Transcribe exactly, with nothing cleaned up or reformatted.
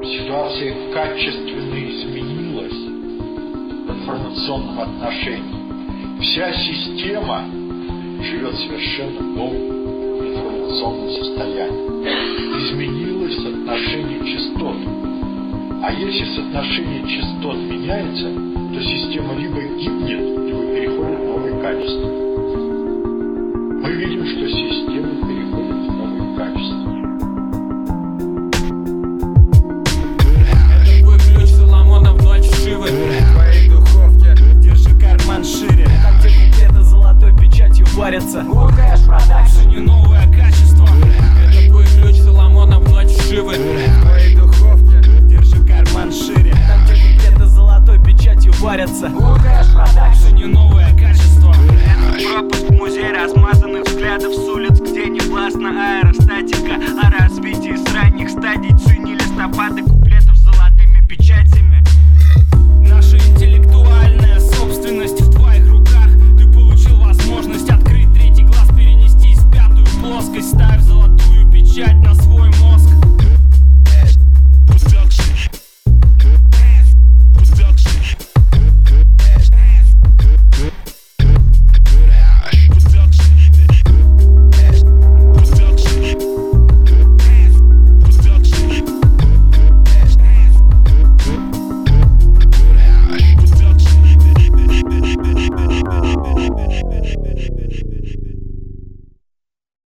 Ситуация качественно изменилась в информационном отношении. Вся система живет совершенно новым информационным состоянием. Изменилось соотношение частот. А если соотношение частот меняется, то система либо гибнет, либо переходит в новые качества. Мы видим, что система переходит в новые качества. Это твой ключ Соломона в ночь вшивы. В твоей духовке держи карман шире. Там, где куплеты золотой печатью варятся. Кэш продакшн, не новое качество. Это твой ключ Соломона в ночь вшивы. В твоей духовке держи карман шире. Там, где куплеты золотой печатью варятся. Кэш продакшн, не новое качество. Это пропуск в музей размазанных взглядов с улиц, где не властна аэростатика. О развитии с ранних стадий цени листопады.